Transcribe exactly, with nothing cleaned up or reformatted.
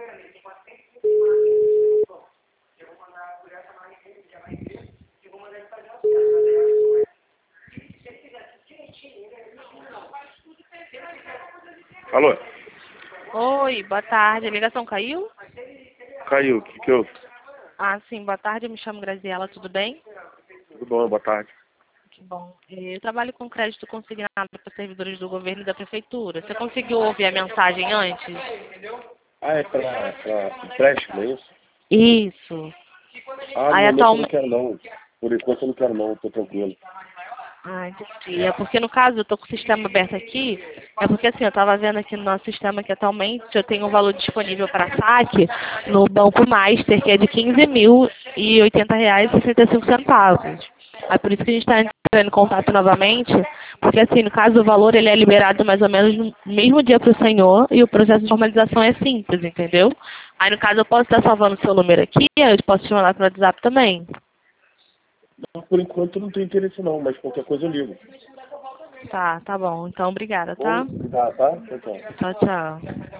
Alô? Oi, boa tarde. A ligação caiu? Caiu, o que que houve? Ah, sim, boa tarde. Eu me chamo Graziela, tudo bem? Tudo bom, boa tarde. Que bom. Eu trabalho com crédito consignado para servidores do governo e da prefeitura. Você conseguiu ouvir a mensagem antes? Ah, é pra, pra empréstimo, é isso? Isso. Ah, no Aí momento eu não atualmente... quero não. Por enquanto eu não quero não, tô tranquilo. Ah, entendi. É porque no caso eu tô com o sistema aberto aqui, é porque assim, eu estava vendo aqui no nosso sistema que atualmente eu tenho um valor disponível para saque no Banco Master, que é de quinze mil e oitenta reais e sessenta e cinco centavos. É por isso que a gente está entrando em contato novamente, porque assim, no caso o valor ele é liberado mais ou menos no mesmo dia para o senhor e o processo de formalização é simples, entendeu? Aí no caso eu posso estar salvando o seu número aqui, eu posso te mandar para o WhatsApp também. Não, por enquanto eu não tenho interesse não, mas qualquer coisa eu ligo. Tá, tá bom. Então obrigada, Bom, tá? obrigado, tá? Tchau, tchau. Tchau, tchau.